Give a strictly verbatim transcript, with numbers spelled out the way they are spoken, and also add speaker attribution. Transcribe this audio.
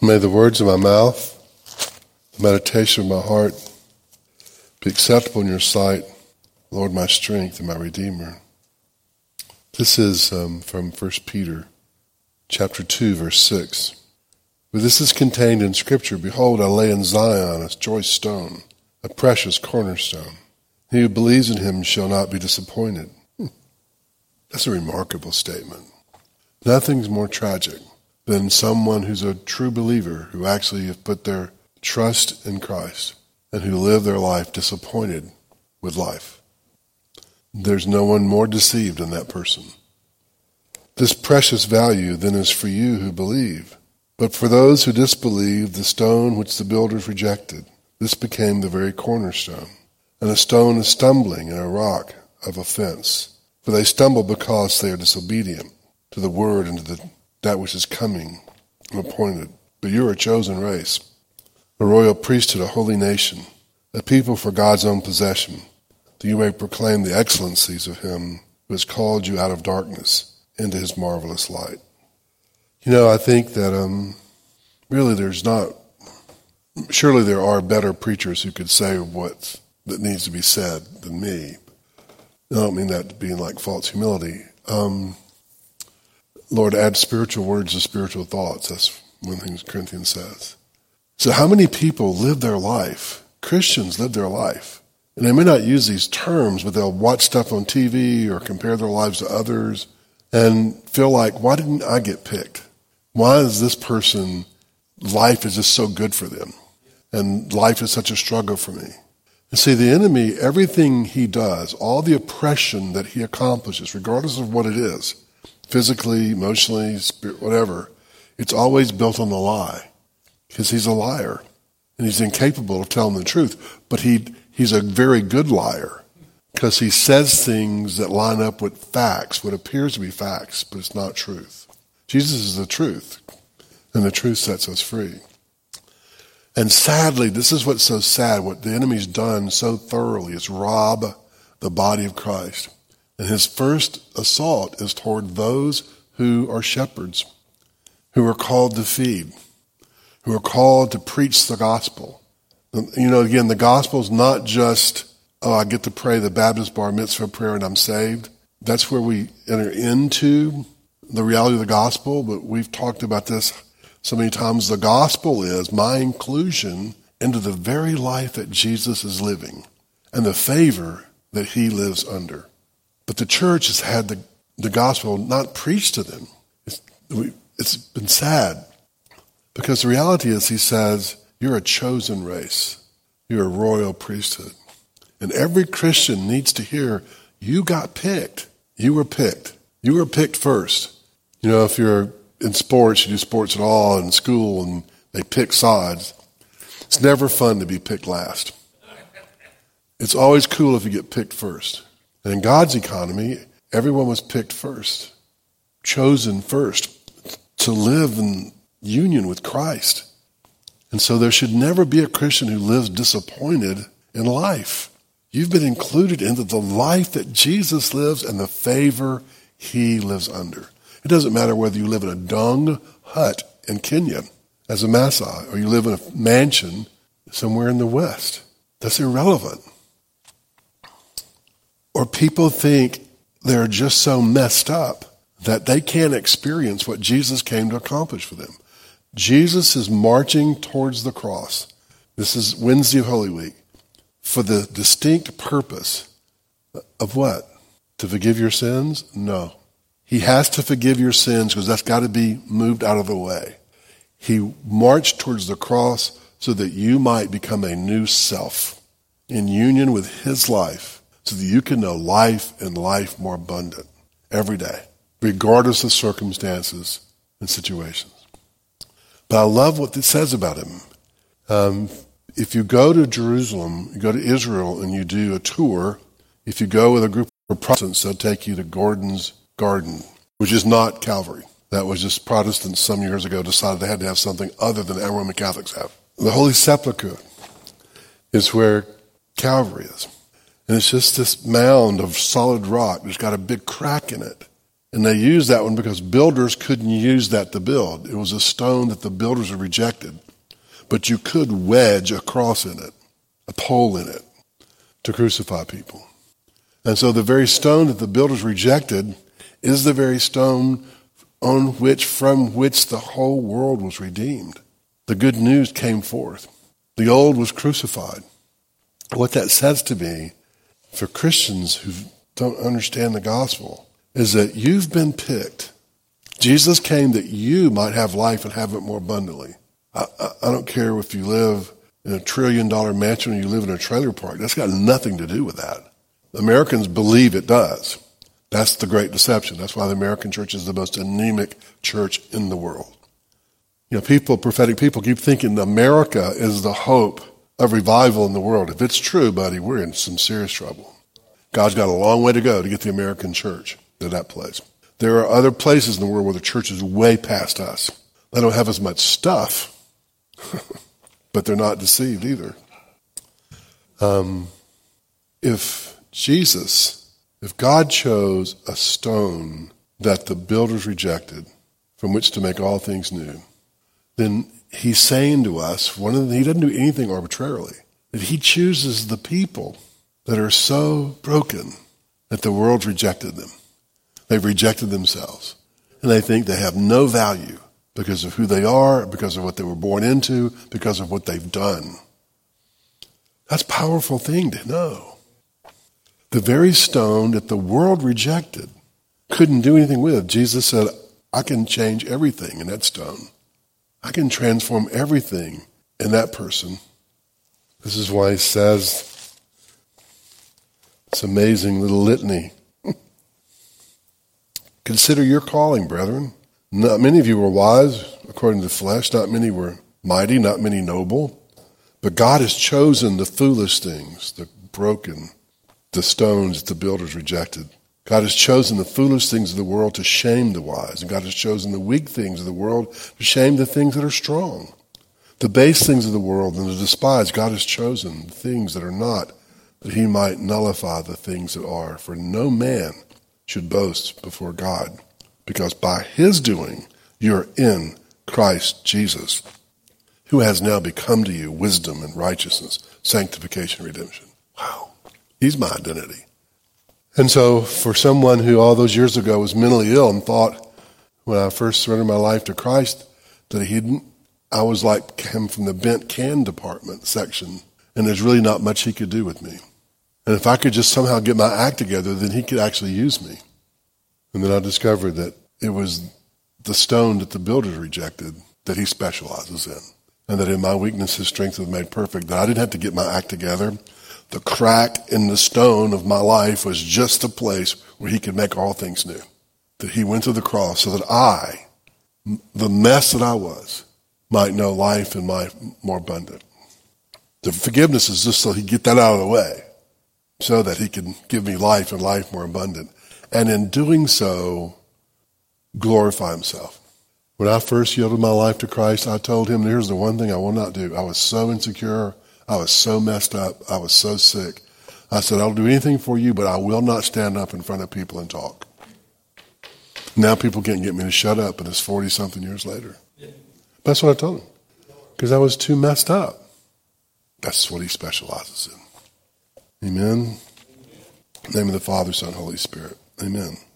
Speaker 1: May the words of my mouth, the meditation of my heart be acceptable in your sight, Lord, my strength and my Redeemer. This is um, from First Peter chapter two, verse six. But this is contained in Scripture. Behold, I lay in Zion a choice stone, a precious cornerstone. He who believes in him shall not be disappointed. That's a remarkable statement. Nothing's more tragic than someone who's a true believer, who actually have put their trust in Christ and who live their life disappointed with life. There's no one more deceived than that person. This precious value then is for you who believe. But for those who disbelieve, the stone which the builders rejected, this became the very cornerstone, and a stone of stumbling and a rock of offense. For they stumble because they are disobedient to the word and to the, that which is coming and appointed. But you are a chosen race, a royal priesthood, a holy nation, a people for God's own possession, that you may proclaim the excellencies of him who has called you out of darkness into his marvelous light. You know, I think that um, really there's not, surely there are better preachers who could say what that needs to be said than me. I don't mean that to be in like false humility. Um, Lord, add spiritual words to spiritual thoughts. That's one thing Corinthians says. So how many people live their life, Christians live their life, and they may not use these terms, but they'll watch stuff on T V or compare their lives to others and feel like, why didn't I get picked? Why is this person, life is just so good for them? And life is such a struggle for me. And see, the enemy, everything he does, all the oppression that he accomplishes, regardless of what it is, physically, emotionally, spirit, whatever, it's always built on the lie. Because he's a liar. And he's incapable of telling the truth. But he he's a very good liar. Because he says things that line up with facts, what appears to be facts, but it's not truth. Jesus is the truth. And the truth sets us free. And sadly, this is what's so sad, what the enemy's done so thoroughly is rob the body of Christ. And his first assault is toward those who are shepherds, who are called to feed, who are called to preach the gospel. You know, again, the gospel is not just, oh, I get to pray the Baptist bar mitzvah prayer and I'm saved. That's where we enter into the reality of the gospel, but we've talked about this so many times. The gospel is my inclusion into the very life that Jesus is living and the favor that he lives under. But the church has had the, the gospel not preached to them. It's, we, it's been sad because the reality is he says, you're a chosen race. You're a royal priesthood. And every Christian needs to hear, you got picked. You were picked. You were picked first. You know, if you're in sports, you do sports at all, in school, and they pick sides, it's never fun to be picked last. It's always cool if you get picked first. And in God's economy, everyone was picked first, chosen first to live in union with Christ. And so there should never be a Christian who lives disappointed in life. You've been included into the life that Jesus lives and the favor he lives under. It doesn't matter whether you live in a dung hut in Kenya as a Maasai or you live in a mansion somewhere in the West. That's irrelevant. Or people think they're just so messed up that they can't experience what Jesus came to accomplish for them. Jesus is marching towards the cross. This is Wednesday of Holy Week for the distinct purpose of what? To forgive your sins? No. He has to forgive your sins because that's got to be moved out of the way. He marched towards the cross so that you might become a new self in union with his life so that you can know life and life more abundant every day, regardless of circumstances and situations. But I love what it says about him. Um, if you go to Jerusalem, you go to Israel and you do a tour, if you go with a group of Protestants, they'll take you to Gordon's Garden, which is not Calvary. That was just Protestants some years ago decided they had to have something other than Roman Catholics have. The Holy Sepulchre is where Calvary is. And it's just this mound of solid rock. There's got a big crack in it. And they used that one because builders couldn't use that to build. It was a stone that the builders had rejected. But you could wedge a cross in it, a pole in it, to crucify people. And so the very stone that the builders rejected is the very stone on which, from which the whole world was redeemed. The good news came forth. The old was crucified. What that says to me, for Christians who don't understand the gospel, is that you've been picked. Jesus came that you might have life and have it more abundantly. I, I, I don't care if you live in a trillion dollar mansion or you live in a trailer park. That's got nothing to do with that. Americans believe it does. That's the great deception. That's why the American church is the most anemic church in the world. You know, people, prophetic people keep thinking America is the hope of revival in the world. If it's true, buddy, we're in some serious trouble. God's got a long way to go to get the American church to that place. There are other places in the world where the church is way past us. They don't have as much stuff, but they're not deceived either. Um, if Jesus, if God chose a stone that the builders rejected from which to make all things new, then he's saying to us, one of the, he doesn't do anything arbitrarily, that he chooses the people that are so broken that the world's rejected them. They've rejected themselves. And they think they have no value because of who they are, because of what they were born into, because of what they've done. That's a powerful thing to know. The very stone that the world rejected couldn't do anything with. Jesus said, I can change everything in that stone. I can transform everything in that person. This is why he says, this amazing little litany. Consider your calling, brethren. Not many of you were wise according to the flesh. Not many were mighty, not many noble. But God has chosen the foolish things, the broken, the stones that the builders rejected. God has chosen the foolish things of the world to shame the wise. And God has chosen the weak things of the world to shame the things that are strong. The base things of the world and the despised, God has chosen the things that are not, that he might nullify the things that are. For no man should boast before God, because by his doing you are in Christ Jesus, who has now become to you wisdom and righteousness, sanctification, redemption. Wow. He's my identity. And so for someone who all those years ago was mentally ill and thought when I first surrendered my life to Christ that he didn't, I was like him from the bent can department section, and there's really not much he could do with me. And if I could just somehow get my act together, then he could actually use me. And then I discovered that it was the stone that the builders rejected that he specializes in. And that in my weakness, his strength was made perfect. That I didn't have to get my act together. The crack in the stone of my life was just a place where he could make all things new. That he went to the cross so that I, the mess that I was, might know life and life more abundant. The forgiveness is just so he'd get that out of the way, so that he can give me life and life more abundant. And in doing so, glorify himself. When I first yielded my life to Christ, I told him, here's the one thing I will not do. I was so insecure. I was so messed up. I was so sick. I said, I'll do anything for you, but I will not stand up in front of people and talk. Now people can't get me to shut up, and it's forty-something years later. That's what I told him, because I was too messed up. That's what he specializes in. Amen. In the name of the Father, Son, Holy Spirit. Amen.